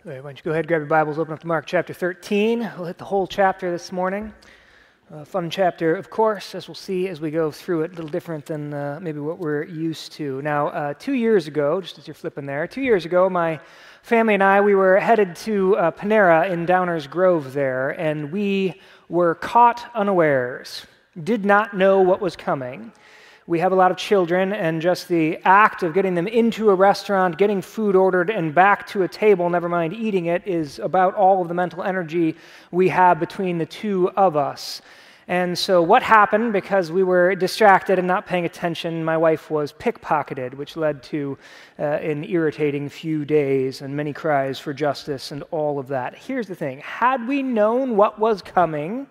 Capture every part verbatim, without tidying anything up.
All right, why don't you go ahead and grab your Bibles, open up to Mark chapter thirteen. We'll hit the whole chapter this morning. A fun chapter, of course, as we'll see as we go through it, a little different than uh, maybe what we're used to. Now, uh, two years ago, just as you're flipping there, two years ago, my family and I, we were headed to uh, Panera in Downers Grove there, and we were caught unawares, did not know what was coming. We have a lot of children, and just the act of getting them into a restaurant, getting food ordered, and back to a table, never mind eating it, is about all of the mental energy we have between the two of us. And so what happened, because we were distracted and not paying attention, my wife was pickpocketed, which led to uh, an irritating few days and many cries for justice and all of that. Here's the thing. Had we known what was coming,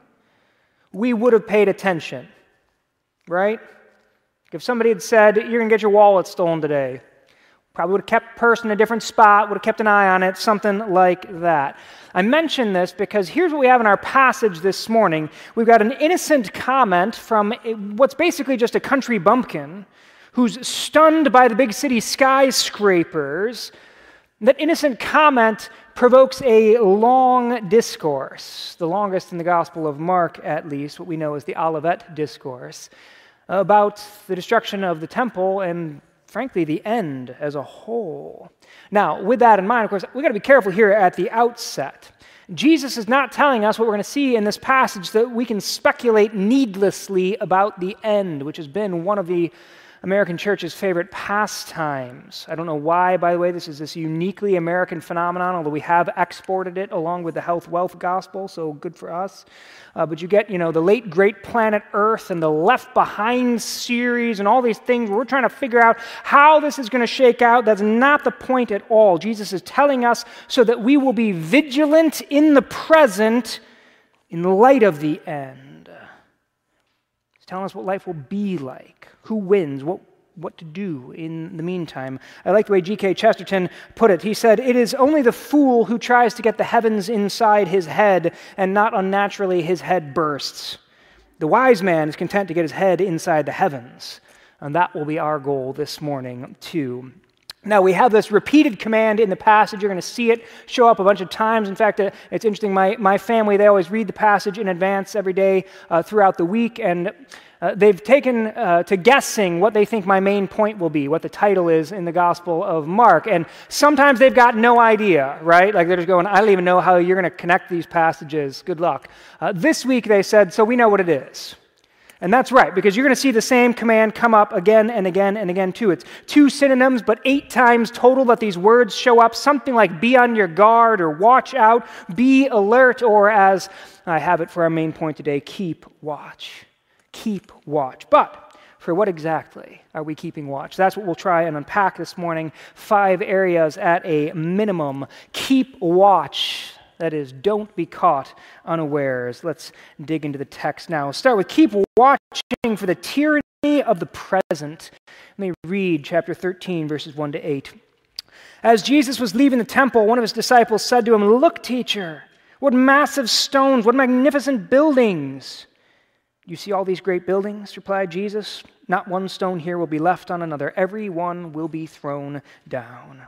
we would have paid attention, right? If somebody had said, you're going to get your wallet stolen today, probably would have kept the purse in a different spot, would have kept an eye on it, something like that. I mention this because here's what we have in our passage this morning. We've got an innocent comment from what's basically just a country bumpkin who's stunned by the big city skyscrapers. That innocent comment provokes a long discourse, the longest in the Gospel of Mark, at least, what we know as the Olivet Discourse, about the destruction of the temple and, frankly, the end as a whole. Now, with that in mind, of course, we've got to be careful here at the outset. Jesus is not telling us what we're going to see in this passage that we can speculate needlessly about the end, which has been one of the American church's favorite pastimes. I don't know why, by the way, this is this uniquely American phenomenon, although we have exported it along with the health wealth gospel, so good for us. Uh, but you get, you know, the late great planet Earth and the Left Behind series and all these things. We're trying to figure out how this is going to shake out. That's not the point at all. Jesus is telling us so that we will be vigilant in the present in the light of the end. He's telling us what life will be like, who wins, what what to do in the meantime. I like the way G K Chesterton put it. He said, "It is only the fool who tries to get the heavens inside his head, and not unnaturally his head bursts. The wise man is content to get his head inside the heavens." And that will be our goal this morning, too. Now, we have this repeated command in the passage. You're going to see it show up a bunch of times. In fact, uh, it's interesting. My, my family, they always read the passage in advance every day uh, throughout the week, and uh, they've taken uh, to guessing what they think my main point will be, what the title is in the Gospel of Mark. And sometimes they've got no idea, right? Like they're just going, I don't even know how you're going to connect these passages. Good luck. Uh, this week they said, so we know what it is. And that's right, because you're going to see the same command come up again and again and again, too. It's two synonyms, but eight times total that these words show up, something like be on your guard or watch out, be alert, or as I have it for our main point today, keep watch. Keep watch. But for what exactly are we keeping watch? That's what we'll try and unpack this morning. Five areas at a minimum. Keep watch. That is, don't be caught unawares. Let's dig into the text now. We'll start with keep watching for the tyranny of the present. Let me read chapter thirteen, verses one to eight. As Jesus was leaving the temple, one of his disciples said to him, "Look, teacher, what massive stones, what magnificent buildings." "You see all these great buildings?" replied Jesus. "Not one stone here will be left on another. Every one will be thrown down."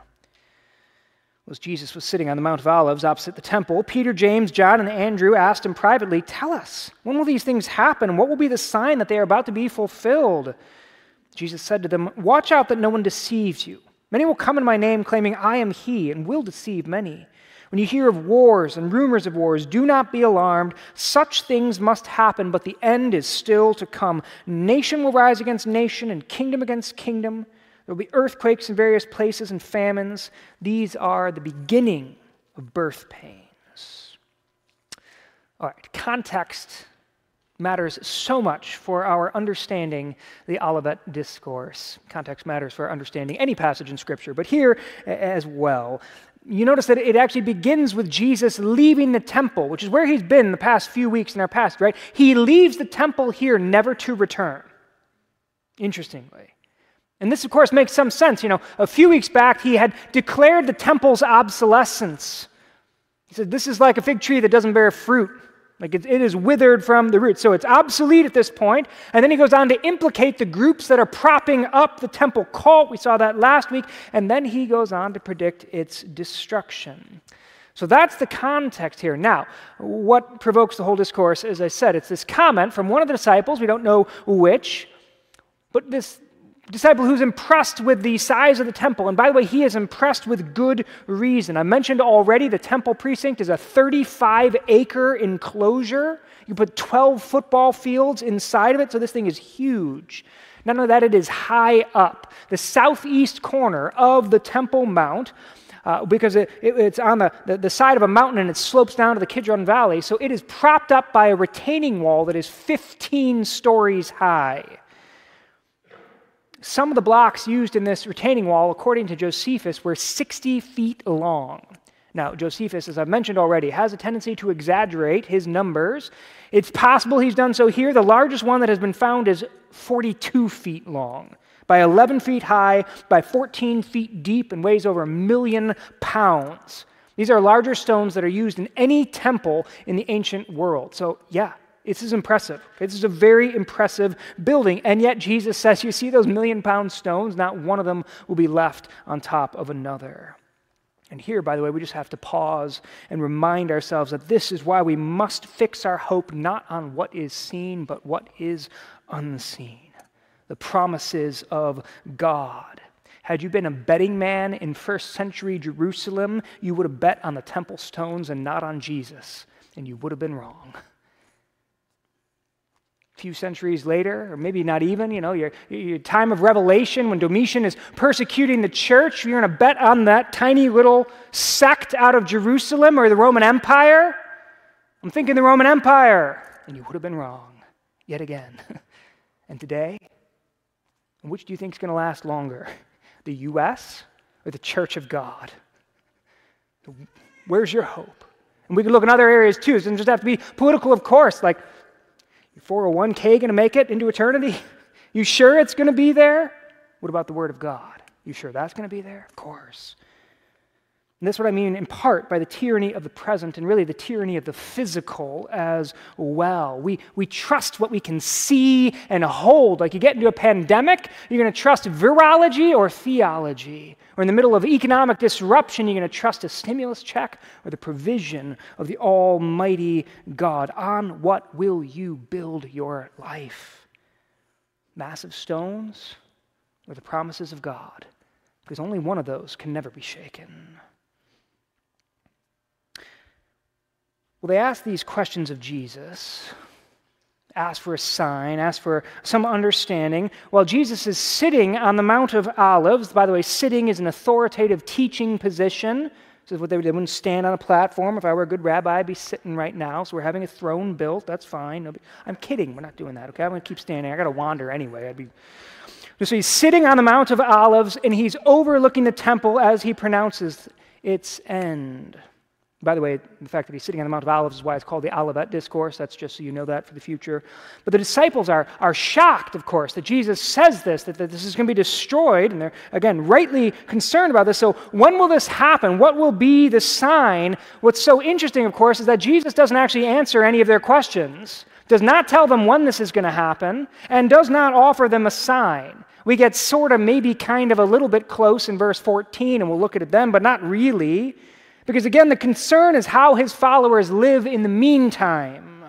As Jesus was sitting on the Mount of Olives opposite the temple, Peter, James, John, and Andrew asked him privately, "Tell us, when will these things happen? What will be the sign that they are about to be fulfilled?" Jesus said to them, "Watch out that no one deceives you. Many will come in my name claiming I am he and will deceive many. When you hear of wars and rumors of wars, do not be alarmed. Such things must happen, but the end is still to come. Nation will rise against nation and kingdom against kingdom. There will be earthquakes in various places and famines. These are the beginning of birth pains." All right, context matters so much for our understanding the Olivet Discourse. Context matters for our understanding any passage in Scripture, but here as well. You notice that it actually begins with Jesus leaving the temple, which is where he's been the past few weeks in our past, right? He leaves the temple here never to return, interestingly. And this, of course, makes some sense. You know, a few weeks back, he had declared the temple's obsolescence. He said, this is like a fig tree that doesn't bear fruit. Like it, it is withered from the root. So it's obsolete at this point. And then he goes on to implicate the groups that are propping up the temple cult. We saw that last week. And then he goes on to predict its destruction. So that's the context here. Now, what provokes the whole discourse, as I said, it's this comment from one of the disciples, we don't know which, but this disciple who's impressed with the size of the temple. And by the way, he is impressed with good reason. I mentioned already the temple precinct is a thirty-five acre enclosure. You put twelve football fields inside of it, so this thing is huge. Not only that, it is high up. The southeast corner of the Temple Mount, Uh, because it, it, it's on the, the, the side of a mountain and it slopes down to the Kidron Valley, so it is propped up by a retaining wall that is fifteen stories high. Some of the blocks used in this retaining wall, according to Josephus, were sixty feet long. Now, Josephus, as I've mentioned already, has a tendency to exaggerate his numbers. It's possible he's done so here. The largest one that has been found is forty-two feet long, by eleven feet high, by fourteen feet deep, and weighs over a million pounds. These are larger stones that are used in any temple in the ancient world. So, yeah, this is impressive. Okay, this is a very impressive building, and yet Jesus says, you see those million-pound stones? Not one of them will be left on top of another. And here, by the way, we just have to pause and remind ourselves that this is why we must fix our hope not on what is seen, but what is unseen. The promises of God. Had you been a betting man in first century Jerusalem, you would have bet on the temple stones and not on Jesus, and you would have been wrong. A few centuries later, or maybe not even, you know, your, your time of Revelation, when Domitian is persecuting the church, you're going to bet on that tiny little sect out of Jerusalem or the Roman Empire? I'm thinking the Roman Empire, and you would have been wrong yet again. And today, which do you think is going to last longer, the U S or the Church of God? Where's your hope? And we can look in other areas too. It doesn't just have to be political, of course, like your four oh one k going to make it into eternity? You sure it's going to be there? What about the Word of God? You sure that's going to be there? Of course. And that's what I mean in part by the tyranny of the present and really the tyranny of the physical as well. We, we trust what we can see and hold. Like you get into a pandemic, you're going to trust virology or theology. Or in the middle of economic disruption, you're going to trust a stimulus check or the provision of the Almighty God. On what will you build your life? Massive stones or the promises of God? Because only one of those can never be shaken. Well, they ask these questions of Jesus, ask for a sign, ask for some understanding, while Jesus is sitting on the Mount of Olives. By the way, sitting is an authoritative teaching position. This is what they would, they wouldn't stand on a platform. If I were a good rabbi, I'd be sitting right now. So we're having a throne built. That's fine. Nobody, I'm kidding. We're not doing that, okay? I'm going to keep standing. I got to wander anyway. I'd be... So he's sitting on the Mount of Olives, and he's overlooking the temple as he pronounces its end. By the way, the fact that he's sitting on the Mount of Olives is why it's called the Olivet Discourse. That's just so you know that for the future. But the disciples are, are shocked, of course, that Jesus says this, that, that this is going to be destroyed. And they're, again, rightly concerned about this. So when will this happen? What will be the sign? What's so interesting, of course, is that Jesus doesn't actually answer any of their questions, does not tell them when this is going to happen, and does not offer them a sign. We get sort of maybe kind of a little bit close in verse fourteen, and we'll look at it then, but not really. Because again, the concern is how his followers live in the meantime.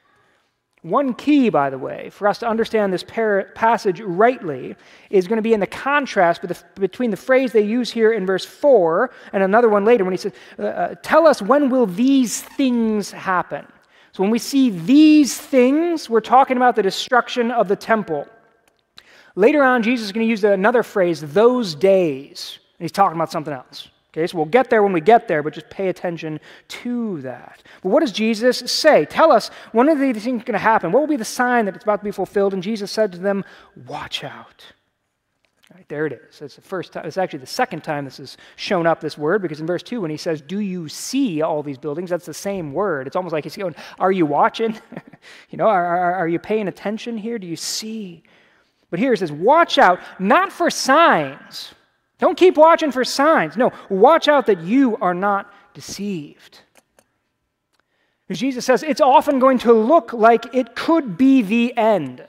One key, by the way, for us to understand this par- passage rightly is going to be in the contrast between the phrase they use here in verse four and another one later when he says, uh, tell us when will these things happen? So when we see these things, we're talking about the destruction of the temple. Later on, Jesus is going to use another phrase, those days, and he's talking about something else. Okay, so we'll get there when we get there, but just pay attention to that. But what does Jesus say? Tell us, when are these things going to happen? What will be the sign that it's about to be fulfilled? And Jesus said to them, watch out. All right, there it is. It's the first time. It's actually the second time this has shown up, this word, because in verse two, when he says, do you see all these buildings? That's the same word. It's almost like he's going, are you watching? you know, are, are, are you paying attention here? Do you see? But here it says, watch out, not for signs. Don't keep watching for signs. No, watch out that you are not deceived. Because Jesus says it's often going to look like it could be the end.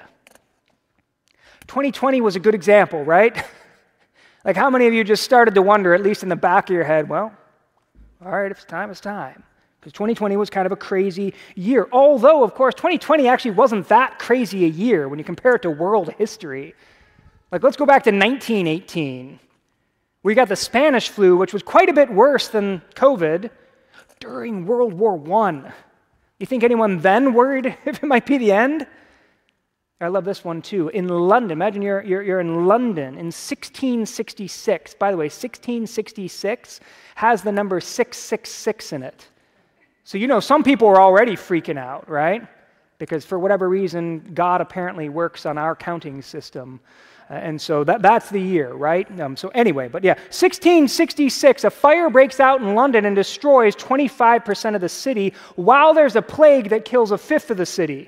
twenty twenty was a good example, right? Like how many of you just started to wonder, at least in the back of your head, well, All right, if it's time, it's time. Because twenty twenty was kind of a crazy year. Although, of course, twenty twenty actually wasn't that crazy a year when you compare it to world history. Like, let's go back to nineteen eighteen. We got the Spanish flu, which was quite a bit worse than COVID, during World War One. You think anyone then worried if it might be the end? I love this one too. In London, imagine you're, you're, you're in London in sixteen sixty-six. By the way, sixteen sixty-six has the number six six six in it. So you know some people were already freaking out, right? Because for whatever reason, God apparently works on our counting system. Uh, and so that, that's the year, right? Um, so anyway, but yeah, sixteen sixty-six, a fire breaks out in London and destroys twenty-five percent of the city, while there's a plague that kills a fifth of the city.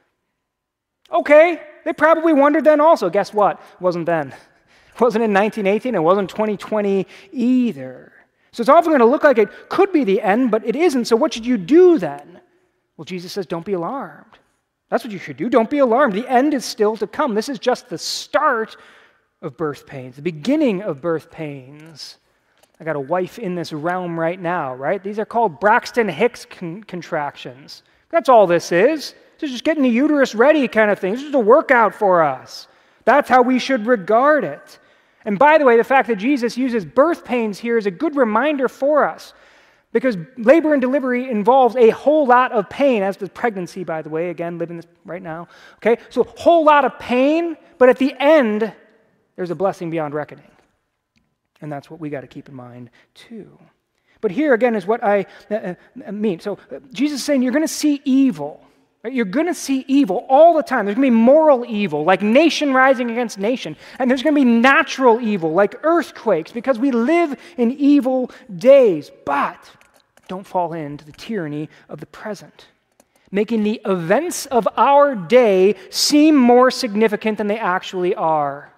Okay, they probably wondered then also. Guess what? It wasn't then. It wasn't in nineteen eighteen. It wasn't twenty twenty either. So it's often going to look like it could be the end, but it isn't. So what should you do then? Well, Jesus says, don't be alarmed. That's what you should do. Don't be alarmed. The end is still to come. This is just the start of birth pains, the beginning of birth pains. I got a wife in this realm right now, right? These are called Braxton Hicks con- contractions. That's all this is. This is just getting the uterus ready kind of thing. This is a workout for us. That's how we should regard it. And by the way, the fact that Jesus uses birth pains here is a good reminder for us, because labor and delivery involves a whole lot of pain, as does pregnancy, by the way, again, living this right now. Okay, so a whole lot of pain, but at the end, there's a blessing beyond reckoning. And that's what we got to keep in mind, too. But here, again, is what I uh, mean. So uh, Jesus is saying you're going to see evil. Right? You're going to see evil all the time. There's going to be moral evil, like nation rising against nation. And there's going to be natural evil, like earthquakes, because we live in evil days. But don't fall into the tyranny of the present, making the events of our day seem more significant than they actually are.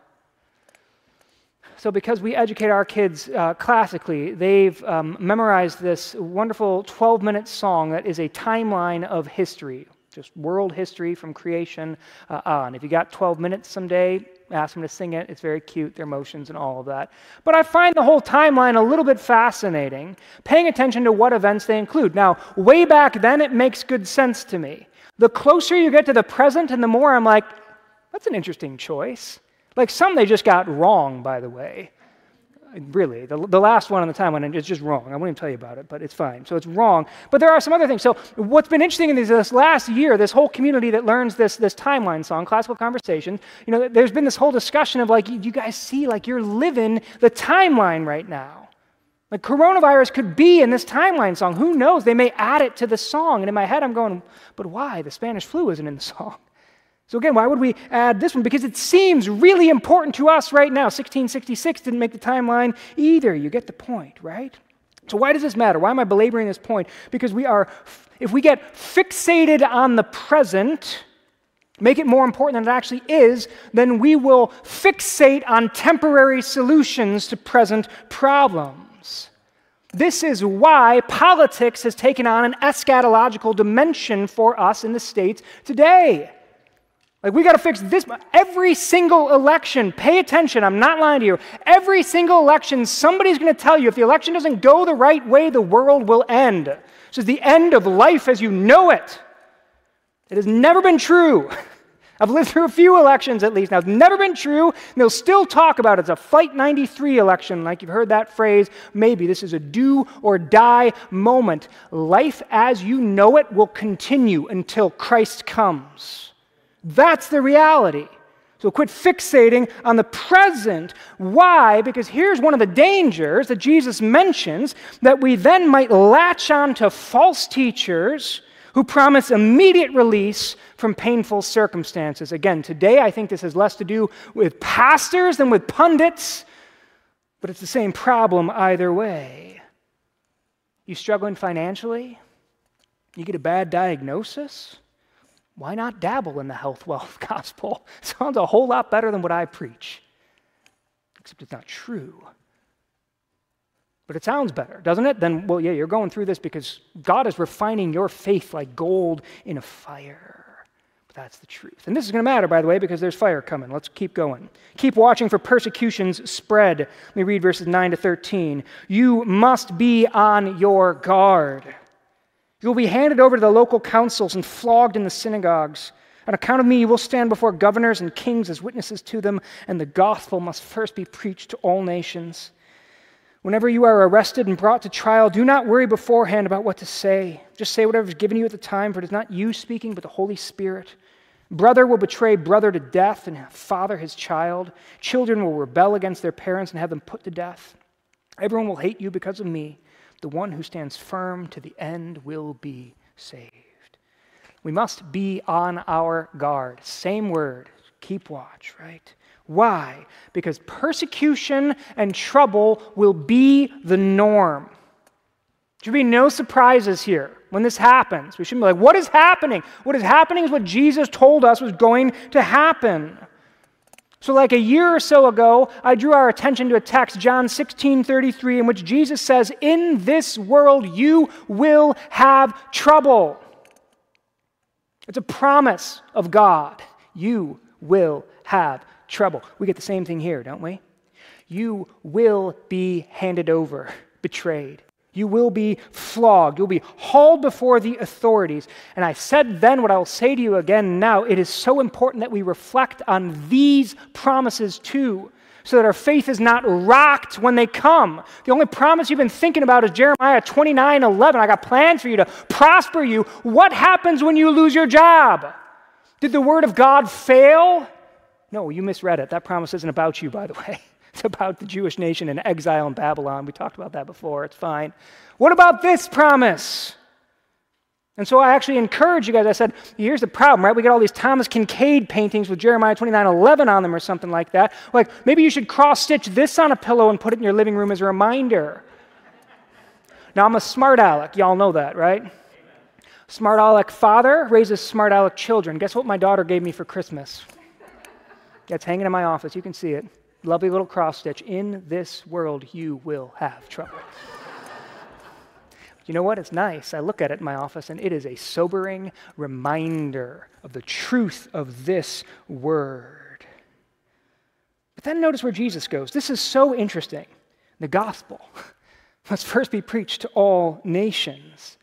So because we educate our kids uh, classically, they've um, memorized this wonderful twelve-minute song that is a timeline of history. Just world history from creation uh, on. If you got twelve minutes someday, ask them to sing it. It's very cute, their emotions and all of that. But I find the whole timeline a little bit fascinating, paying attention to what events they include. Now, way back then, it makes good sense to me. The closer you get to the present and the more I'm like, that's an interesting choice. Like some they just got wrong, by the way. Really, the, the last one on the timeline is just wrong. I won't even tell you about it, but it's fine. So it's wrong. But there are some other things. So what's been interesting in this, this last year, this whole community that learns this, this timeline song, Classical Conversations, you know, there's been this whole discussion of like, you guys see, like you're living the timeline right now. Like coronavirus could be in this timeline song. Who knows? They may add it to the song. And in my head, I'm going, but why? The Spanish flu isn't in the song. So again, why would we add this one? Because it seems really important to us right now. sixteen sixty-six didn't make the timeline either. You get the point, right? So why does this matter? Why am I belaboring this point? Because we are, if we get fixated on the present, make it more important than it actually is, then we will fixate on temporary solutions to present problems. This is why politics has taken on an eschatological dimension for us in the States today. Like, we got to fix this. Every single election, pay attention, I'm not lying to you. Every single election, somebody's going to tell you if the election doesn't go the right way, the world will end. This is the end of life as you know it. It has never been true. I've lived through a few elections at least. Now, it's never been true, and they'll still talk about it. It's a Flight ninety-three election, like you've heard that phrase. Maybe this is a do or die moment. Life as you know it will continue until Christ comes. That's the reality. So quit fixating on the present. Why? Because here's one of the dangers that Jesus mentions, that we then might latch on to false teachers who promise immediate release from painful circumstances. Again, today I think this has less to do with pastors than with pundits, but it's the same problem either way. You struggling financially? You get a bad diagnosis? Why not dabble in the health wealth gospel? Sounds a whole lot better than what I preach. Except it's not true. But it sounds better, doesn't it? Then, well, yeah, you're going through this because God is refining your faith like gold in a fire. But that's the truth. And this is going to matter, by the way, because there's fire coming. Let's keep going. Keep watching for persecution's spread. Let me read verses nine to thirteen. You must be on your guard. You will be handed over to the local councils and flogged in the synagogues. On account of me, you will stand before governors and kings as witnesses to them, and the gospel must first be preached to all nations. Whenever you are arrested and brought to trial, do not worry beforehand about what to say. Just say whatever is given you at the time, for it is not you speaking, but the Holy Spirit. Brother will betray brother to death, and father his child. Children will rebel against their parents and have them put to death. Everyone will hate you because of me. The one who stands firm to the end will be saved. We must be on our guard. Same word. Keep watch, right? Why? Because persecution and trouble will be the norm. There should be no surprises here when this happens. We shouldn't be like, what is happening? What is happening is what Jesus told us was going to happen. So like a year or so ago, I drew our attention to a text, John sixteen thirty-three, in which Jesus says, in this world you will have trouble. It's a promise of God. You will have trouble. We get the same thing here, don't we? You will be handed over, betrayed. You will be flogged. You'll be hauled before the authorities. And I said then what I will say to you again now. It is so important that we reflect on these promises too, so that our faith is not rocked when they come. The only promise you've been thinking about is Jeremiah twenty-nine eleven. I got plans for you to prosper you. What happens when you lose your job? Did the word of God fail? No, you misread it. That promise isn't about you, by the way. It's about the Jewish nation in exile in Babylon. We talked about that before. It's fine. What about this promise? And so I actually encourage you guys. I said, here's the problem, right? We get all these Thomas Kincaid paintings with Jeremiah twenty-nine eleven on them or something like that. Like, maybe you should cross-stitch this on a pillow and put it in your living room as a reminder. Now, I'm a smart aleck. Y'all know that, right? Smart aleck father raises smart aleck children. Guess what my daughter gave me for Christmas? That's hanging in my office. You can see it. Lovely little cross stitch. In this world, you will have trouble. You know what? It's nice. I look at it in my office, and it is a sobering reminder of the truth of this word. But then notice where Jesus goes. This is so interesting. The gospel must first be preached to all nations.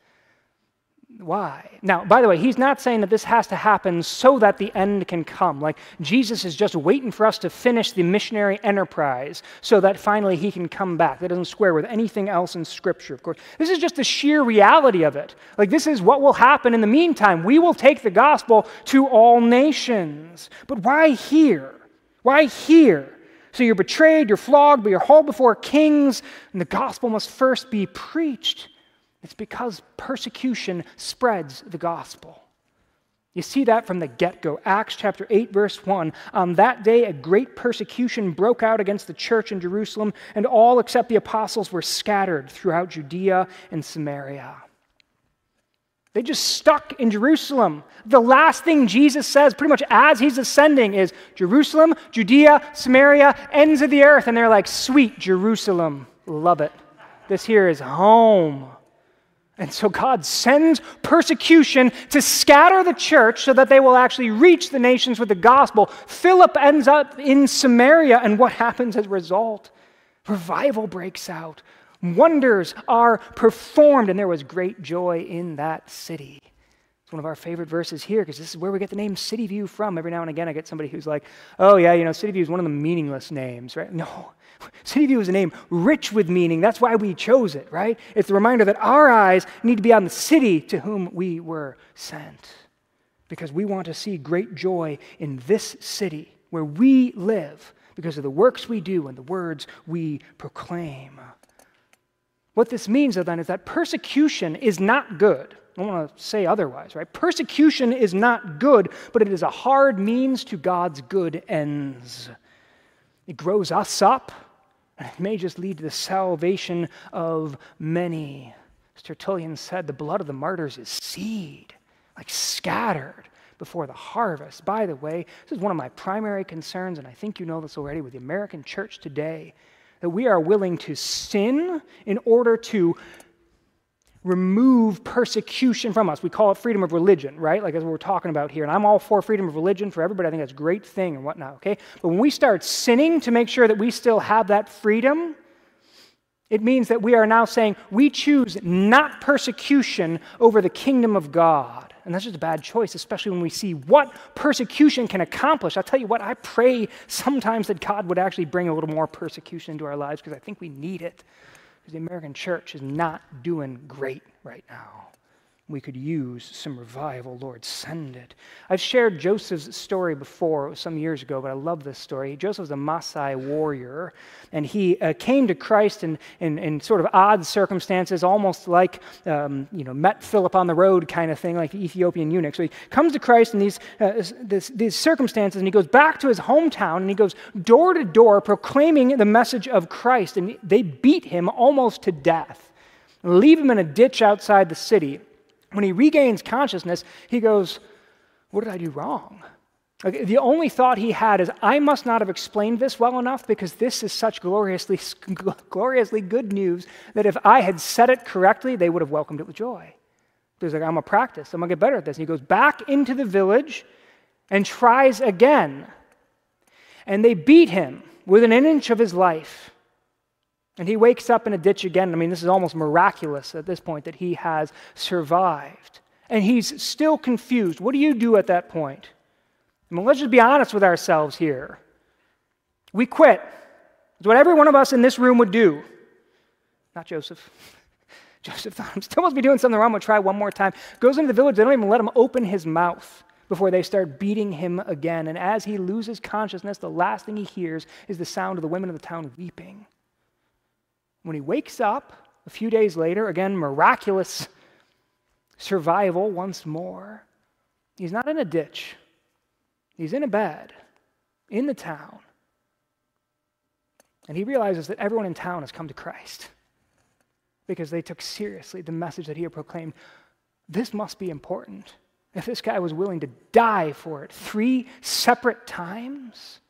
Why? Now, by the way, he's not saying that this has to happen so that the end can come. Like, Jesus is just waiting for us to finish the missionary enterprise so that finally he can come back. That doesn't square with anything else in Scripture, of course. This is just the sheer reality of it. Like, this is what will happen in the meantime. We will take the gospel to all nations. But why here? Why here? So you're betrayed, you're flogged, but you're hauled before kings, and the gospel must first be preached. It's because persecution spreads the gospel. You see that from the get-go. Acts chapter eight, verse one. On that day, a great persecution broke out against the church in Jerusalem, and all except the apostles were scattered throughout Judea and Samaria. They just stuck in Jerusalem. The last thing Jesus says, pretty much as he's ascending, is Jerusalem, Judea, Samaria, ends of the earth. And they're like, sweet Jerusalem, love it. This here is home. And so God sends persecution to scatter the church so that they will actually reach the nations with the gospel. Philip ends up in Samaria, and what happens as a result? Revival breaks out. Wonders are performed, and there was great joy in that city. It's one of our favorite verses here because this is where we get the name City View from. Every now and again I get somebody who's like, oh yeah, you know, City View is one of the meaningless names, right? No. City View is a name rich with meaning. That's why we chose it, right? It's the reminder that our eyes need to be on the city to whom we were sent. Because we want to see great joy in this city where we live because of the works we do and the words we proclaim. What this means, then, is that persecution is not good. I don't want to say otherwise, right? Persecution is not good, but it is a hard means to God's good ends. It grows us up, and it may just lead to the salvation of many. As Tertullian said, the blood of the martyrs is seed, like scattered before the harvest. By the way, this is one of my primary concerns, and I think you know this already, with the American church today, that we are willing to sin in order to remove persecution from us. We call it freedom of religion, right? Like that's what we're talking about here. And I'm all for freedom of religion for everybody. I think that's a great thing and whatnot, okay? But when we start sinning to make sure that we still have that freedom, it means that we are now saying we choose not persecution over the kingdom of God. And that's just a bad choice, especially when we see what persecution can accomplish. I'll tell you what, I pray sometimes that God would actually bring a little more persecution into our lives because I think we need it. The American church is not doing great right now. We could use some revival. Lord, send it. I've shared Joseph's story before. It was some years ago, but I love this story. Joseph was a Maasai warrior, and he uh, came to Christ in, in, in sort of odd circumstances, almost like, um, you know, met Philip on the road kind of thing, like the Ethiopian eunuch. So he comes to Christ in these, uh, this, these circumstances, and he goes back to his hometown, and he goes door to door proclaiming the message of Christ, and they beat him almost to death, leave him in a ditch outside the city. When he regains consciousness, he goes, what did I do wrong? Like, the only thought he had is, I must not have explained this well enough because this is such gloriously, gloriously good news that if I had said it correctly, they would have welcomed it with joy. He's like, I'm going to practice. I'm going to get better at this. And he goes back into the village and tries again. And they beat him within an inch of his life. And he wakes up in a ditch again. I mean, this is almost miraculous at this point that he has survived. And he's still confused. What do you do at that point? I mean, let's just be honest with ourselves here. We quit. It's what every one of us in this room would do. Not Joseph. Joseph thought, I still must be doing something wrong. I'm going to try one more time. Goes into the village. They don't even let him open his mouth before they start beating him again. And as he loses consciousness, the last thing he hears is the sound of the women of the town weeping. When he wakes up a few days later, again, miraculous survival once more, he's not in a ditch. He's in a bed in the town. And he realizes that everyone in town has come to Christ because they took seriously the message that he had proclaimed. This must be important. If this guy was willing to die for it three separate times,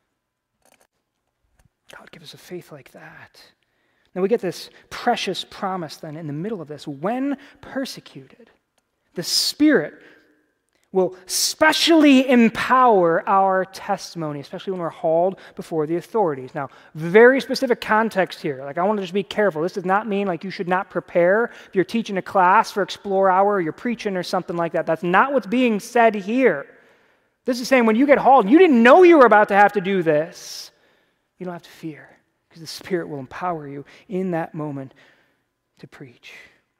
God, give us a faith like that. Now we get this precious promise then in the middle of this. When persecuted, the Spirit will specially empower our testimony, especially when we're hauled before the authorities. Now, very specific context here. Like, I want to just be careful. This does not mean like you should not prepare if you're teaching a class for Explore Hour or you're preaching or something like that. That's not what's being said here. This is saying when you get hauled and you didn't know you were about to have to do this, you don't have to fear. The Spirit will empower you in that moment to preach.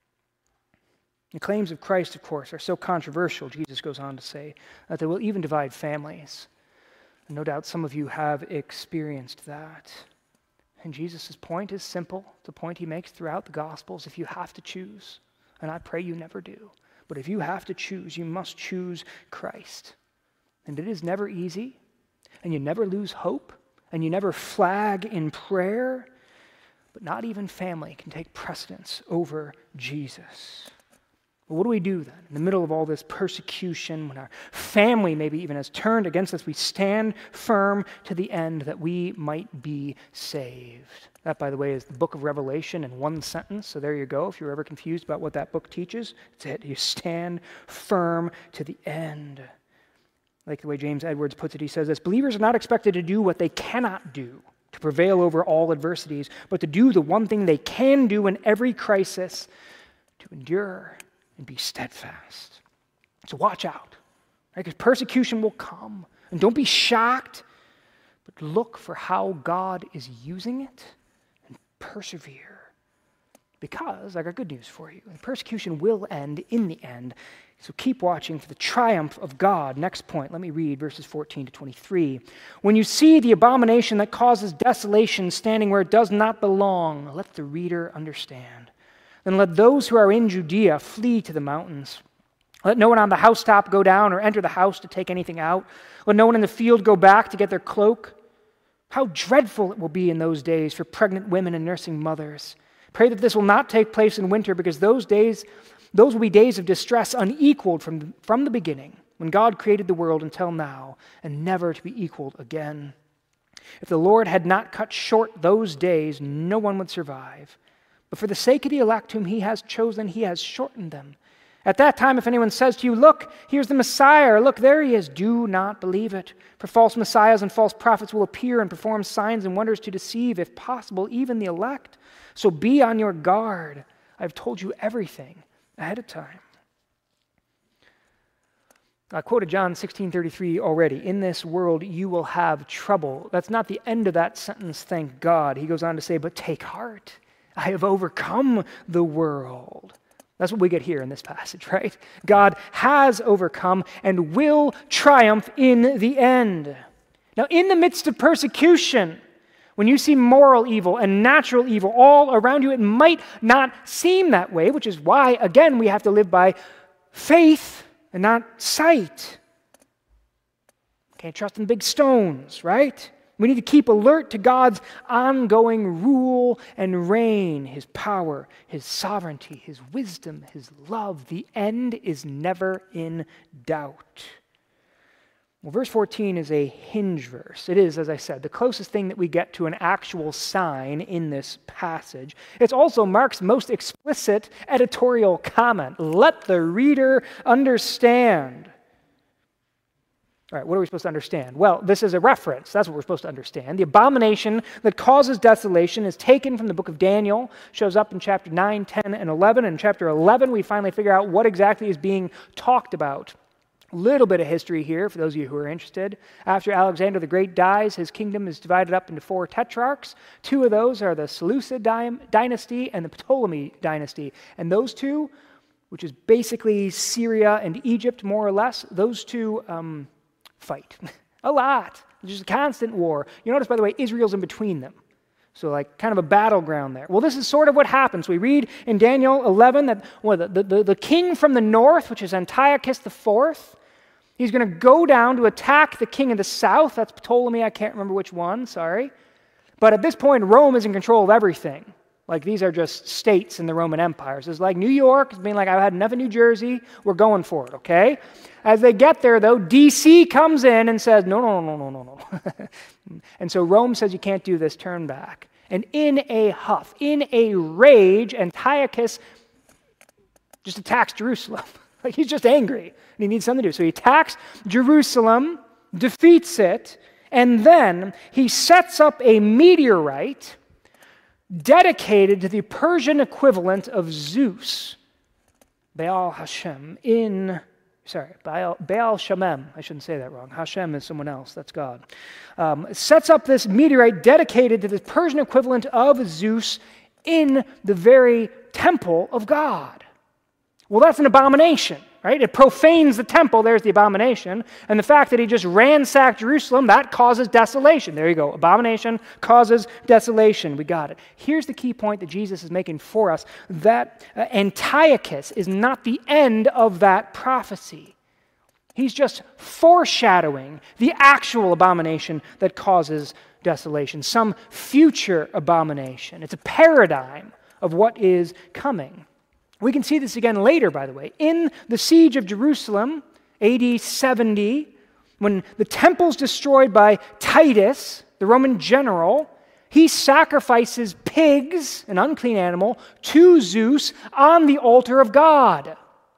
The claims of Christ, of course, are so controversial, Jesus goes on to say, that they will even divide families. And no doubt some of you have experienced that. And Jesus' point is simple. The point he makes throughout the Gospels, if you have to choose, and I pray you never do, but if you have to choose, you must choose Christ. And it is never easy, and you never lose hope, and you never flag in prayer, but not even family can take precedence over Jesus. Well, what do we do then? In the middle of all this persecution, when our family maybe even has turned against us, we stand firm to the end that we might be saved. That, by the way, is the book of Revelation in one sentence. So there you go. If you're ever confused about what that book teaches, it's it. You stand firm to the end. Like the way James Edwards puts it, he says this: believers are not expected to do what they cannot do, to prevail over all adversities, but to do the one thing they can do in every crisis, to endure and be steadfast. So watch out, right? Because persecution will come. And don't be shocked, but look for how God is using it and persevere. Because I got good news for you. The persecution will end in the end. So keep watching for the triumph of God. Next point, let me read verses fourteen to twenty-three. When you see the abomination that causes desolation standing where it does not belong, let the reader understand. Then let those who are in Judea flee to the mountains. Let no one on the housetop go down or enter the house to take anything out. Let no one in the field go back to get their cloak. How dreadful it will be in those days for pregnant women and nursing mothers. Pray that this will not take place in winter, because those days, those will be days of distress unequaled from the, from the beginning, when God created the world until now, and never to be equaled again. If the Lord had not cut short those days, no one would survive. But for the sake of the elect whom he has chosen, he has shortened them. At that time, if anyone says to you, look, here's the Messiah, or look, there he is, do not believe it. For false messiahs and false prophets will appear and perform signs and wonders to deceive, if possible, even the elect. So be on your guard. I've told you everything ahead of time. I quoted John sixteen thirty-three already. In this world you will have trouble. That's not the end of that sentence, thank God. He goes on to say, but take heart. I have overcome the world. That's what we get here in this passage, right? God has overcome and will triumph in the end. Now, in the midst of persecution, when you see moral evil and natural evil all around you, it might not seem that way, which is why, again, we have to live by faith and not sight. Can't trust in big stones, right? We need to keep alert to God's ongoing rule and reign, his power, his sovereignty, his wisdom, his love. The end is never in doubt. Well, verse fourteen is a hinge verse. It is, as I said, the closest thing that we get to an actual sign in this passage. It's also Mark's most explicit editorial comment. Let the reader understand. All right, what are we supposed to understand? Well, this is a reference. That's what we're supposed to understand. The abomination that causes desolation is taken from the book of Daniel, shows up in chapter nine, ten, and eleven. In chapter eleven, we finally figure out what exactly is being talked about. A little bit of history here for those of you who are interested. After Alexander the Great dies, his kingdom is divided up into four tetrarchs. Two of those are the Seleucid dynasty and the Ptolemy dynasty. And those two, which is basically Syria and Egypt, more or less, those two um, fight a lot. There's just a constant war. You notice, by the way, Israel's in between them. So like kind of a battleground there. Well, this is sort of what happens. We read in Daniel eleven that well, the, the, the king from the north, which is Antiochus the fourth, he's going to go down to attack the king of the south. That's Ptolemy. I can't remember which one. Sorry. But at this point, Rome is in control of everything. Like these are just states in the Roman Empire. So it's like New York, it's being like, I've had enough of New Jersey, we're going for it, okay? As they get there, though, D C comes in and says, no, no, no, no, no, no. And so Rome says, you can't do this, turn back. And in a huff, in a rage, Antiochus just attacks Jerusalem. Like he's just angry, and he needs something to do. So he attacks Jerusalem, defeats it, and then he sets up a meteorite dedicated to the Persian equivalent of Zeus, Baal Hashem, in, sorry, Baal, Baal Shamem. I shouldn't say that wrong. Hashem is someone else. That's God. Um, sets up this meteorite dedicated to the Persian equivalent of Zeus in the very temple of God. Well, that's an abomination, right? It profanes the temple. There's the abomination. And the fact that he just ransacked Jerusalem, that causes desolation. There you go. Abomination causes desolation. We got it. Here's the key point that Jesus is making for us, that uh, Antiochus is not the end of that prophecy. He's just foreshadowing the actual abomination that causes desolation, some future abomination. It's a paradigm of what is coming. We can see this again later, by the way. In the siege of Jerusalem, A D seventy, when the temple's destroyed by Titus, the Roman general, he sacrifices pigs, an unclean animal, to Zeus on the altar of God.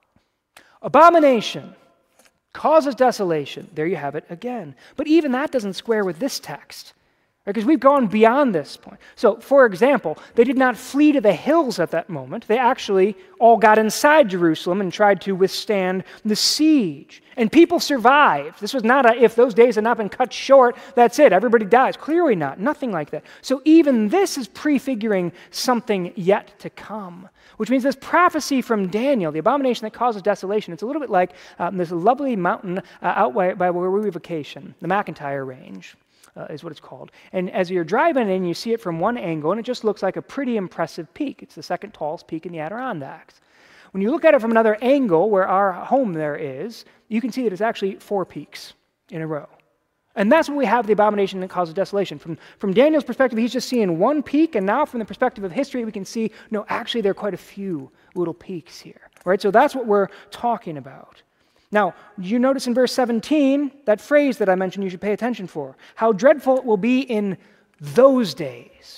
Abomination causes desolation. There you have it again. But even that doesn't square with this text. Because we've gone beyond this point. So, for example, they did not flee to the hills at that moment. They actually all got inside Jerusalem and tried to withstand the siege. And people survived. This was not a, if those days had not been cut short, that's it, everybody dies. Clearly not, nothing like that. So even this is prefiguring something yet to come, which means this prophecy from Daniel, the abomination that causes desolation, it's a little bit like um, this lovely mountain uh, out by, by where we vacation, the McIntyre Range. Uh, is what it's called. And as you're driving in, you see it from one angle, and it just looks like a pretty impressive peak. It's the second tallest peak in the Adirondacks. When you look at it from another angle, where our home there is, you can see that it's actually four peaks in a row. And that's what we have the abomination that causes desolation. From, from Daniel's perspective, he's just seeing one peak, and now from the perspective of history, we can see, no, actually there are quite a few little peaks here. Right? So that's what we're talking about. Now, you notice in verse seventeen, that phrase that I mentioned you should pay attention for. How dreadful it will be in those days.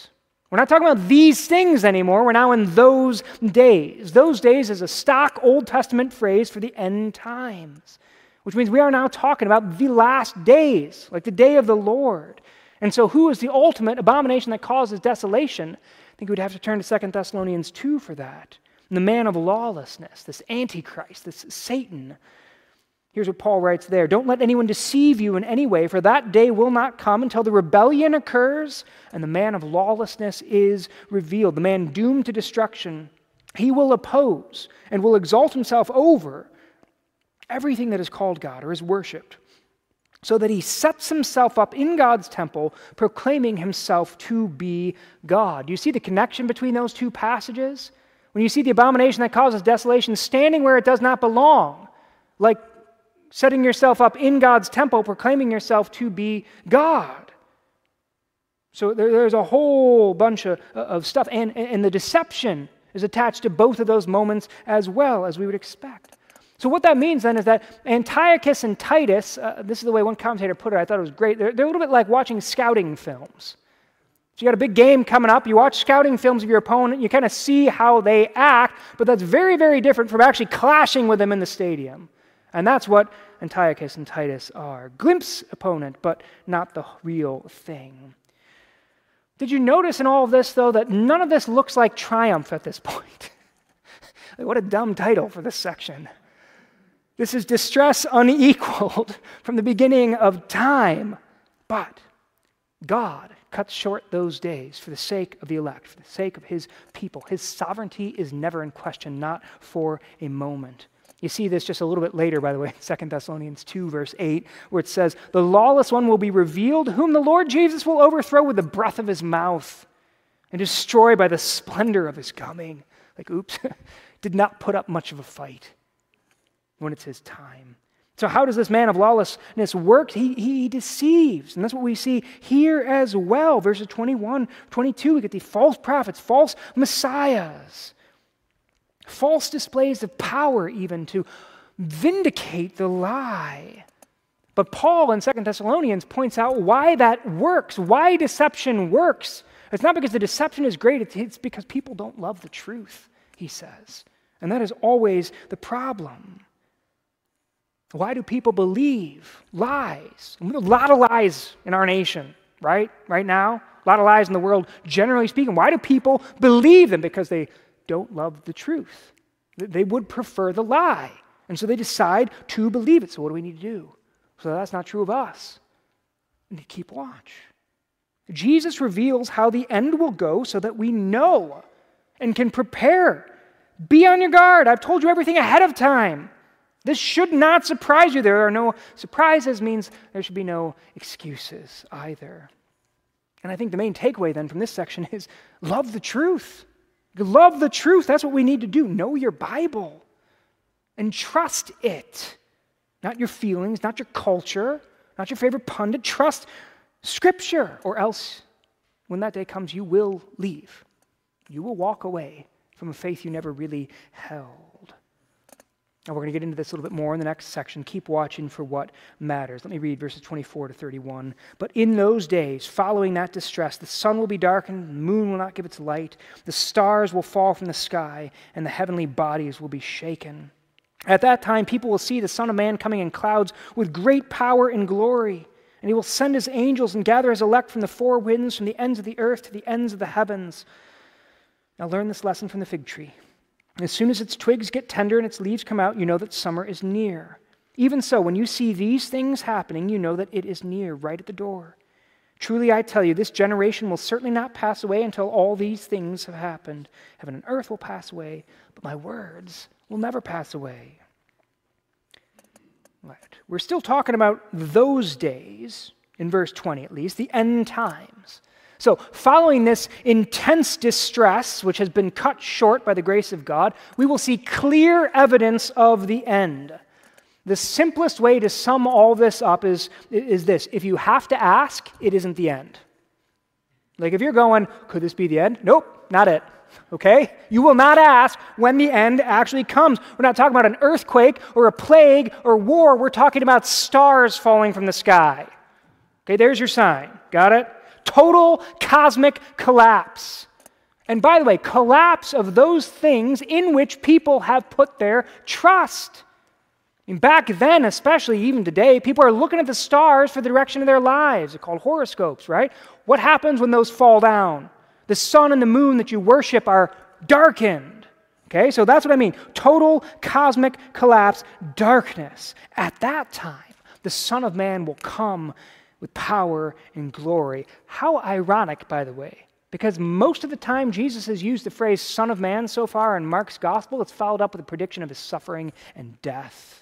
We're not talking about these things anymore. We're now in those days. Those days is a stock Old Testament phrase for the end times, which means we are now talking about the last days, like the day of the Lord. And so who is the ultimate abomination that causes desolation? I think we'd have to turn to Second Thessalonians two for that. And the man of lawlessness, this Antichrist, this Satan. Here's what Paul writes there. Don't let anyone deceive you in any way, for that day will not come until the rebellion occurs and the man of lawlessness is revealed, the man doomed to destruction. He will oppose and will exalt himself over everything that is called God or is worshipped, so that he sets himself up in God's temple, proclaiming himself to be God. Do you see the connection between those two passages? When you see the abomination that causes desolation standing where it does not belong, like setting yourself up in God's temple, proclaiming yourself to be God. So there, there's a whole bunch of, of stuff, and, and the deception is attached to both of those moments as well, as we would expect. So what that means then is that Antiochus and Titus, uh, this is the way one commentator put it, I thought it was great, they're, they're a little bit like watching scouting films. So you got a big game coming up, you watch scouting films of your opponent, you kind of see how they act, but that's very, very different from actually clashing with them in the stadium. And that's what Antiochus and Titus are. Glimpse opponent, but not the real thing. Did you notice in all of this, though, that none of this looks like triumph at this point? Like, what a dumb title for this section. This is distress unequaled from the beginning of time. But God cuts short those days for the sake of the elect, for the sake of his people. His sovereignty is never in question, not for a moment. You see this just a little bit later, by the way, in Second Thessalonians two, verse eight, where it says, the lawless one will be revealed, whom the Lord Jesus will overthrow with the breath of his mouth and destroy by the splendor of his coming. Like, oops, did not put up much of a fight when it's his time. So how does this man of lawlessness work? He, he deceives. And that's what we see here as well. Verses twenty-one, twenty-two, we get the false prophets, false messiahs. False displays of power even to vindicate the lie. But Paul in Second Thessalonians points out why that works, why deception works. It's not because the deception is great, it's because people don't love the truth, he says. And that is always the problem. Why do people believe lies? A lot of lies in our nation, right? Right now, a lot of lies in the world, generally speaking. Why do people believe them? Because they don't love the truth. They would prefer the lie. And so they decide to believe it. So what do we need to do? So that's not true of us. We need to keep watch. Jesus reveals how the end will go so that we know and can prepare. Be on your guard. I've told you everything ahead of time. This should not surprise you. There are no surprises, means there should be no excuses either. And I think the main takeaway then from this section is love the truth. Love the truth. That's what we need to do. Know your Bible and trust it. Not your feelings, not your culture, not your favorite pundit. Trust Scripture, or else when that day comes, you will leave. You will walk away from a faith you never really held. Now we're going to get into this a little bit more in the next section. Keep watching for what matters. Let me read verses twenty-four to thirty-one. But in those days, following that distress, the sun will be darkened, the moon will not give its light, the stars will fall from the sky, and the heavenly bodies will be shaken. At that time, people will see the Son of Man coming in clouds with great power and glory. And he will send his angels and gather his elect from the four winds, from the ends of the earth to the ends of the heavens. Now learn this lesson from the fig tree. As soon as its twigs get tender and its leaves come out, you know that summer is near. Even so, when you see these things happening, you know that it is near, right at the door. Truly I tell you, this generation will certainly not pass away until all these things have happened. Heaven and earth will pass away, but my words will never pass away. Right. We're still talking about those days, in verse twenty at least, the end times. So following this intense distress, which has been cut short by the grace of God, we will see clear evidence of the end. The simplest way to sum all this up is, is this. If you have to ask, it isn't the end. Like if you're going, could this be the end? Nope, not it. Okay? You will not ask when the end actually comes. We're not talking about an earthquake or a plague or war. We're talking about stars falling from the sky. Okay, there's your sign. Got it? Total cosmic collapse. And by the way, collapse of those things in which people have put their trust. And back then, especially even today, people are looking at the stars for the direction of their lives. They're called horoscopes, right? What happens when those fall down? The sun and the moon that you worship are darkened. Okay, so that's what I mean. Total cosmic collapse, darkness. At that time, the Son of Man will come with power and glory. How ironic, by the way, because most of the time Jesus has used the phrase Son of Man so far in Mark's gospel, it's followed up with a prediction of his suffering and death.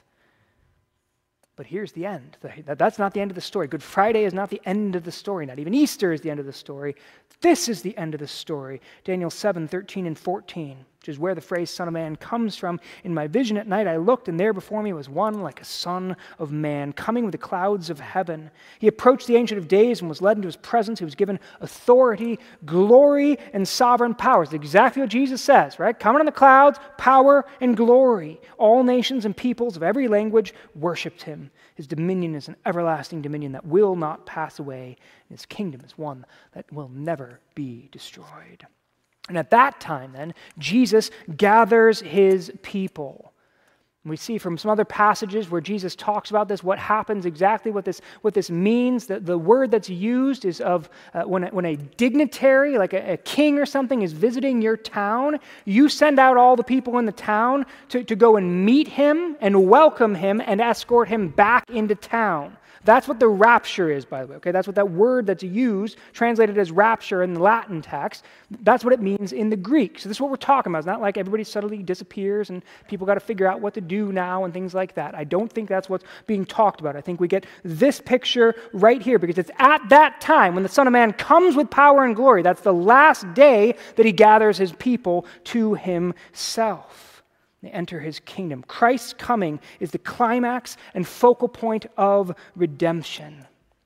But here's the end. That's not the end of the story. Good Friday is not the end of the story. Not even Easter is the end of the story. This is the end of the story. Daniel seven, thirteen and fourteen, which is where the phrase Son of Man comes from. In my vision at night I looked, and there before me was one like a son of man, coming with the clouds of heaven. He approached the Ancient of Days and was led into his presence. He was given authority, glory, and sovereign powers. That's exactly what Jesus says, right? Coming on the clouds, power and glory. All nations and peoples of every language worshipped him. His dominion is an everlasting dominion that will not pass away, and his kingdom is one that will never be destroyed. And at that time, then, Jesus gathers his people. We see from some other passages where Jesus talks about this, what happens exactly, what this, what this means. The, the word that's used is of uh, when, a, when a dignitary, like a, a king or something, is visiting your town, you send out all the people in the town to, to go and meet him and welcome him and escort him back into town. That's what the rapture is, by the way. Okay, that's what that word that's used, translated as rapture in the Latin text, that's what it means in the Greek. So this is what we're talking about. It's not like everybody suddenly disappears and people got to figure out what to do now and things like that. I don't think that's what's being talked about. I think we get this picture right here because it's at that time when the Son of Man comes with power and glory. That's the last day that he gathers his people to himself. They enter his kingdom. Christ's coming is the climax and focal point of redemption.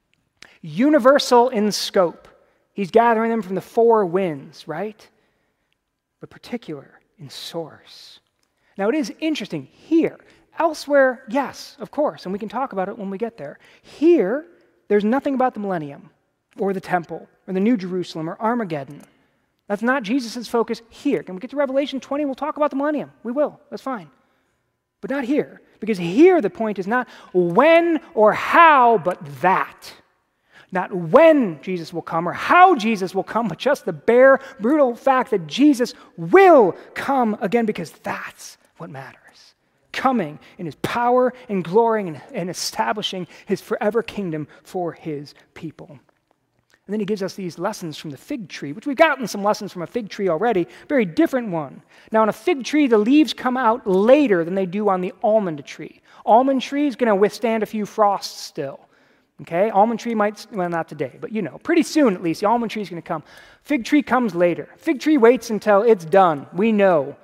Universal in scope. He's gathering them from the four winds, right? But particular in source. Now it is interesting here. Elsewhere, yes, of course, and we can talk about it when we get there. Here, there's nothing about the millennium or the temple or the New Jerusalem or Armageddon. That's not Jesus' focus here. Can we get to Revelation twenty? We'll talk about the millennium. We will. That's fine. But not here. Because here the point is not when or how, but that. Not when Jesus will come or how Jesus will come, but just the bare, brutal fact that Jesus will come again, because that's what matters. Coming in his power and glory and, and establishing his forever kingdom for his people. And then he gives us these lessons from the fig tree, which we've gotten some lessons from a fig tree already, very different one. Now, on a fig tree, the leaves come out later than they do on the almond tree. Almond tree is going to withstand a few frosts still. Okay? Almond tree might, well, not today, but you know, pretty soon at least, the almond tree is going to come. Fig tree comes later. Fig tree waits until it's done. We know.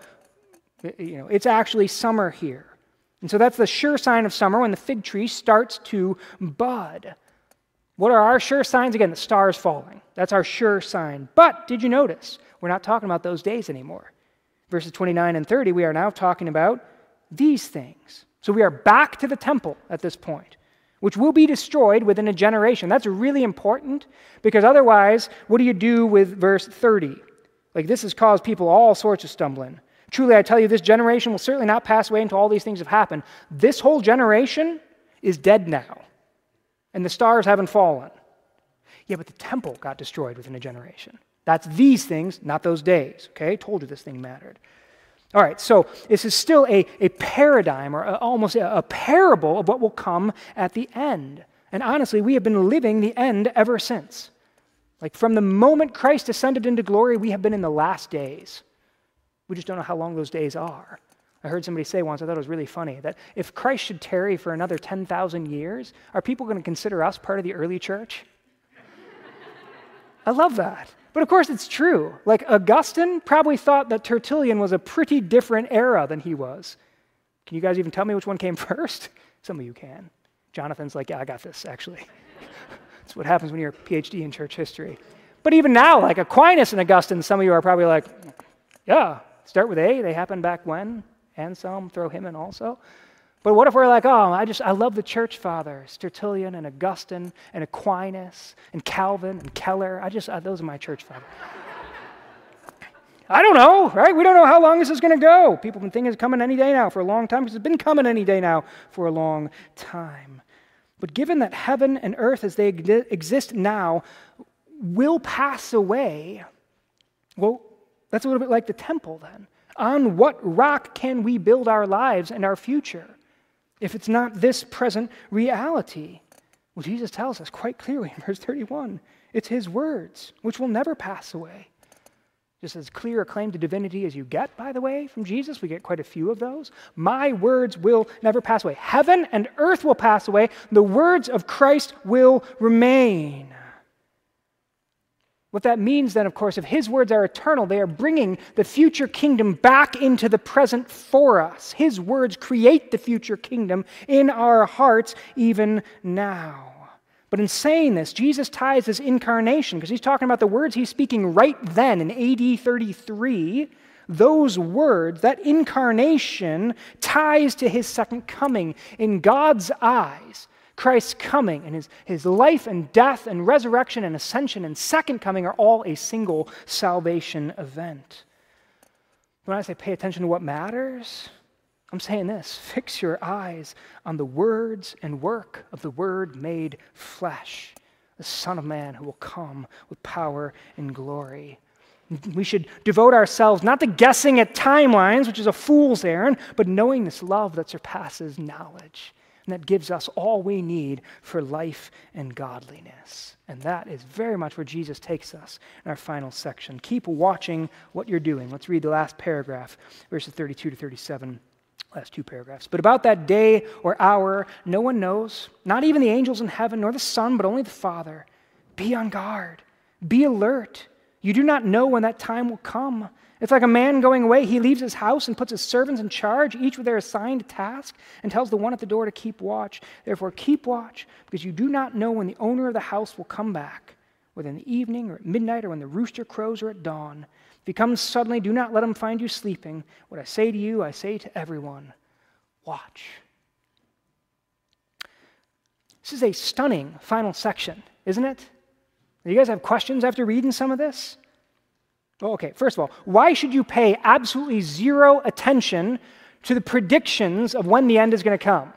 You know, it's actually summer here. And so that's the sure sign of summer when the fig tree starts to bud. What are our sure signs? Again, the stars falling. That's our sure sign. But did you notice? We're not talking about those days anymore. Verses twenty-nine and thirty, we are now talking about these things. So we are back to the temple at this point, which will be destroyed within a generation. That's really important because otherwise, what do you do with verse thirty? Like this has caused people all sorts of stumbling. Truly, I tell you, this generation will certainly not pass away until all these things have happened. This whole generation is dead now. And the stars haven't fallen. Yeah, but the temple got destroyed within a generation. That's these things, not those days. Okay, told you this thing mattered. All right, so this is still a, a paradigm or a, almost a, a parable of what will come at the end. And honestly, we have been living the end ever since. Like from the moment Christ ascended into glory, we have been in the last days. We just don't know how long those days are. I heard somebody say once, I thought it was really funny, that if Christ should tarry for another ten thousand years, are people going to consider us part of the early church? I love that. But of course it's true. Like Augustine probably thought that Tertullian was a pretty different era than he was. Can you guys even tell me which one came first? Some of you can. Jonathan's like, yeah, I got this, actually. That's what happens when you're a PhD in church history. But even now, like Aquinas and Augustine, some of you are probably like, yeah, start with A, they happened back when? Anselm, throw him in also. But what if we're like, oh, I just, I love the church fathers, Tertullian and Augustine and Aquinas and Calvin and Keller. I just, uh, those are my church fathers. I don't know, right? We don't know how long this is going to go. People have been thinking it's coming any day now for a long time because it's been coming any day now for a long time. But given that heaven and earth as they exist now will pass away, well, that's a little bit like the temple then. On what rock can we build our lives and our future if it's not this present reality? Well, Jesus tells us quite clearly in verse thirty-one, it's his words, which will never pass away. Just as clear a claim to divinity as you get, by the way, from Jesus. We get quite a few of those. My words will never pass away. Heaven and earth will pass away. The words of Christ will remain. What that means then, of course, if his words are eternal, they are bringing the future kingdom back into the present for us. His words create the future kingdom in our hearts even now. But in saying this, Jesus ties his incarnation, because he's talking about the words he's speaking right then in A D thirty-three. Those words, that incarnation, ties to his second coming. In God's eyes, Christ's coming and his, his life and death and resurrection and ascension and second coming are all a single salvation event. When I say pay attention to what matters, I'm saying this: fix your eyes on the words and work of the Word made flesh, the Son of Man who will come with power and glory. We should devote ourselves not to guessing at timelines, which is a fool's errand, but knowing this love that surpasses knowledge and that gives us all we need for life and godliness. And that is very much where Jesus takes us in our final section. Keep watching what you're doing. Let's read the last paragraph, verses thirty-two to thirty-seven. Last two paragraphs. But about that day or hour, no one knows, not even the angels in heaven, nor the Son, but only the Father. Be on guard. Be alert. You do not know when that time will come. It's like a man going away. He leaves his house and puts his servants in charge, each with their assigned task, and tells the one at the door to keep watch. Therefore, keep watch, because you do not know when the owner of the house will come back, whether in the evening or at midnight or when the rooster crows or at dawn. If he comes suddenly, do not let him find you sleeping. What I say to you, I say to everyone, watch. This is a stunning final section, isn't it? Do you guys have questions after reading some of this? Well, okay, first of all, why should you pay absolutely zero attention to the predictions of when the end is going to come?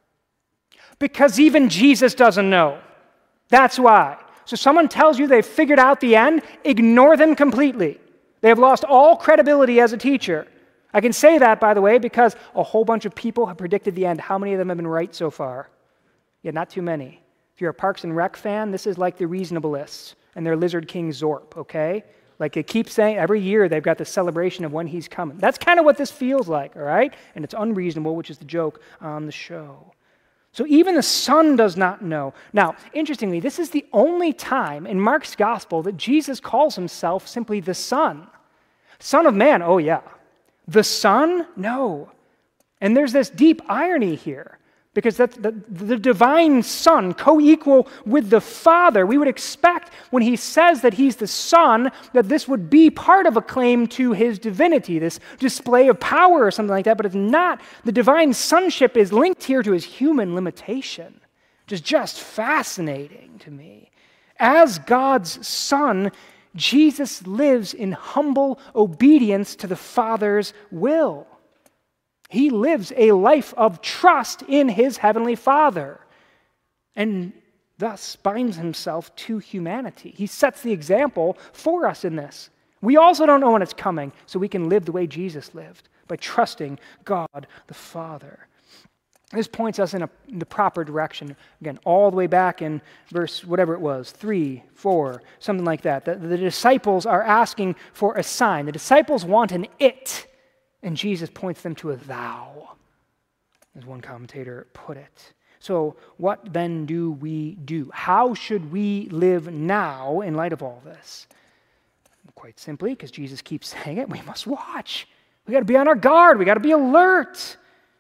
Because even Jesus doesn't know. That's why. So someone tells you they've figured out the end, ignore them completely. They have lost all credibility as a teacher. I can say that, by the way, because a whole bunch of people have predicted the end. How many of them have been right so far? Yeah, not too many. If you're a Parks and Rec fan, this is like the Reasonableists and their Lizard King Zorp, okay? Like they keep saying every year they've got the celebration of when he's coming. That's kind of what this feels like, all right? And it's unreasonable, which is the joke on the show. So even the Son does not know. Now, interestingly, this is the only time in Mark's gospel that Jesus calls himself simply the Son. Son of Man, oh yeah. The Son? No. And there's this deep irony here, because that's the, the divine Son, co-equal with the Father. We would expect when he says that he's the Son, that this would be part of a claim to his divinity, this display of power or something like that, but it's not. The divine sonship is linked here to his human limitation, which is just fascinating to me. As God's Son, Jesus lives in humble obedience to the Father's will. He lives a life of trust in his heavenly Father and thus binds himself to humanity. He sets the example for us in this. We also don't know when it's coming, so we can live the way Jesus lived, by trusting God the Father. This points us in, a, in the proper direction. Again, all the way back in verse, whatever it was, three, four, something like that. The, the disciples are asking for a sign. The disciples want an it. And Jesus points them to a thou, as one commentator put it. So what then do we do? How should we live now in light of all this? Quite simply, because Jesus keeps saying it, we must watch. We got to be on our guard. We got to be alert.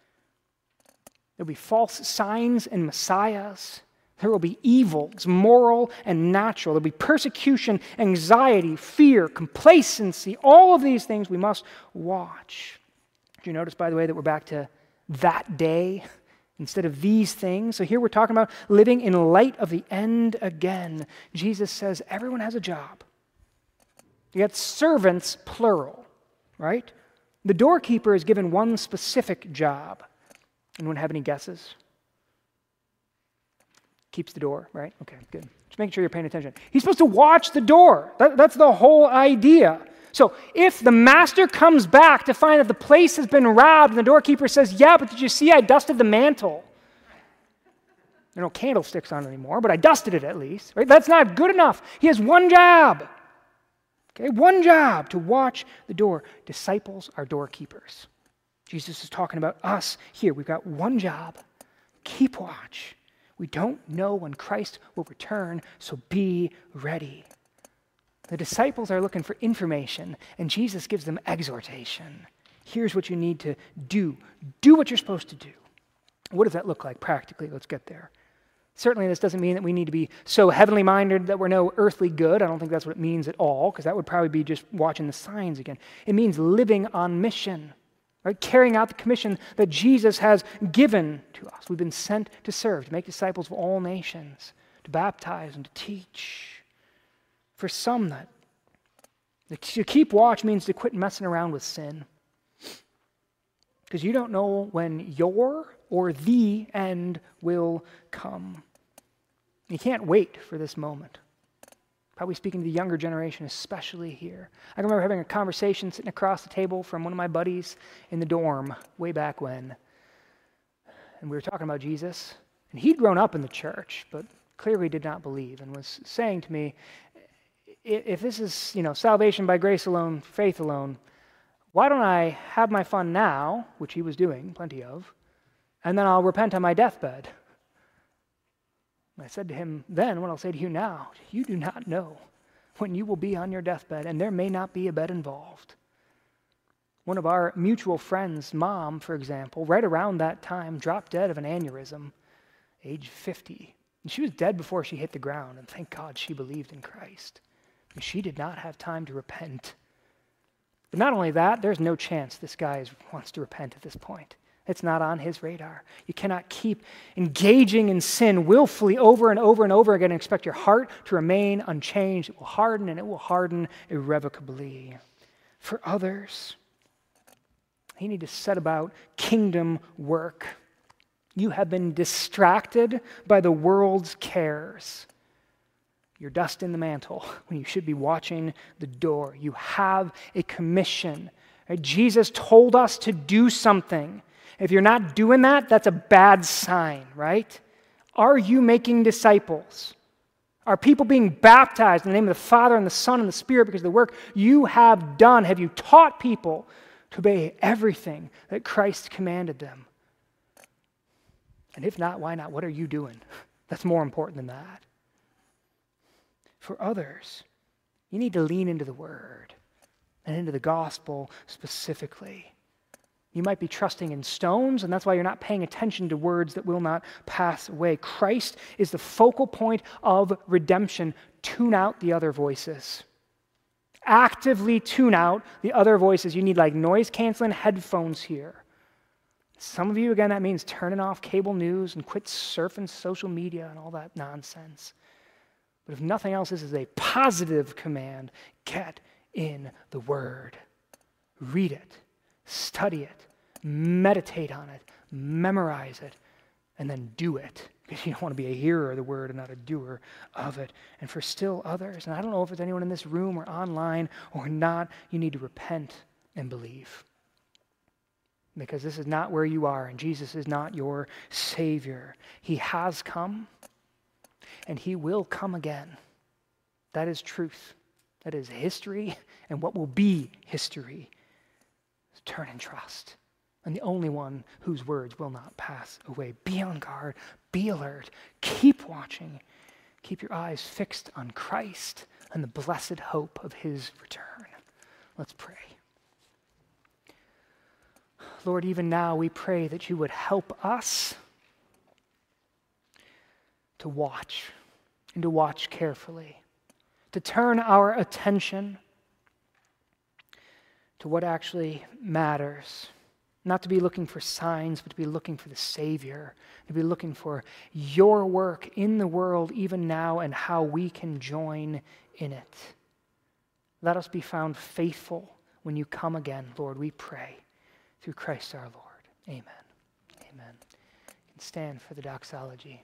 There'll be false signs and messiahs. There will be evils, moral and natural. There'll be persecution, anxiety, fear, complacency. All of these things we must watch. Did you notice, by the way, that we're back to that day instead of these things. So here we're talking about living in light of the end again. Jesus says everyone has a job. You got servants, plural, right? The doorkeeper is given one specific job. Anyone have any guesses? Keeps the door, right? Okay, good. Just making sure you're paying attention. He's supposed to watch the door. That, that's the whole idea. So if the master comes back to find that the place has been robbed and the doorkeeper says, yeah, but did you see I dusted the mantle? There are no candlesticks on it anymore, but I dusted it at least. Right? That's not good enough. He has one job. Okay, one job, to watch the door. Disciples are doorkeepers. Jesus is talking about us here. We've got one job. Keep watch. We don't know when Christ will return, so be ready. The disciples are looking for information, and Jesus gives them exhortation. Here's what you need to do. Do what you're supposed to do. What does that look like practically? Let's get there. Certainly this doesn't mean that we need to be so heavenly minded that we're no earthly good. I don't think that's what it means at all, because that would probably be just watching the signs again. It means living on mission, right? Carrying out the commission that Jesus has given to us. We've been sent to serve, to make disciples of all nations, to baptize and to teach. For some, that to keep watch means to quit messing around with sin. Because you don't know when your or the end will come. You can't wait for this moment. Probably speaking to the younger generation, especially here. I remember having a conversation sitting across the table from one of my buddies in the dorm way back when. And we were talking about Jesus. And he'd grown up in the church, but clearly did not believe, and was saying to me, if this is, you know, salvation by grace alone, faith alone, why don't I have my fun now, which he was doing plenty of, and then I'll repent on my deathbed? I said to him then, what I'll say to you now, you do not know when you will be on your deathbed, and there may not be a bed involved. One of our mutual friends' mom, for example, right around that time, dropped dead of an aneurysm, age fifty. And she was dead before she hit the ground, and thank God she believed in Christ. And she did not have time to repent. But not only that, there's no chance this guy is, wants to repent at this point. It's not on his radar. You cannot keep engaging in sin willfully over and over and over again and expect your heart to remain unchanged. It will harden, and it will harden irrevocably. For others, you need to set about kingdom work. You have been distracted by the world's cares. You're dusting the mantle when you should be watching the door. You have a commission. Right? Jesus told us to do something. If you're not doing that, that's a bad sign, right? Are you making disciples? Are people being baptized in the name of the Father and the Son and the Spirit because of the work you have done? Have you taught people to obey everything that Christ commanded them? And if not, why not? What are you doing? That's more important than that. For others, you need to lean into the Word and into the gospel specifically. You might be trusting in stones, and that's why you're not paying attention to words that will not pass away. Christ is the focal point of redemption. Tune out the other voices. Actively tune out the other voices. You need like noise-canceling headphones here. Some of you, again, that means turning off cable news and quit surfing social media and all that nonsense. But if nothing else, this is a positive command. Get in the Word. Read it. Study it. Meditate on it. Memorize it. And then do it. Because you don't want to be a hearer of the Word and not a doer of it. And for still others, and I don't know if there's anyone in this room or online or not, you need to repent and believe. Because this is not where you are, and Jesus is not your Savior. He has come, and He will come again. That is truth. That is history, and what will be history. Turn and trust. And the only one whose words will not pass away. Be on guard. Be alert. Keep watching. Keep your eyes fixed on Christ and the blessed hope of His return. Let's pray. Lord, even now we pray that you would help us to watch and to watch carefully, to turn our attention to what actually matters, Not to be looking for signs, but to be looking for the Savior, to be looking for your work in the world even now and how we can join in it. Let us be found faithful when you come again, Lord, we pray, through Christ our Lord. Amen. Amen. You can stand for the doxology.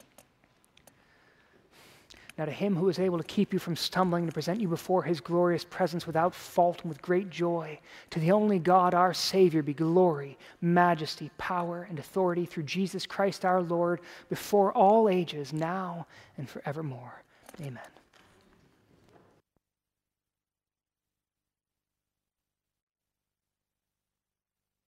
Now to him who is able to keep you from stumbling, to present you before his glorious presence without fault and with great joy, to the only God, our Savior, be glory, majesty, power, and authority through Jesus Christ our Lord, before all ages, now and forevermore. Amen.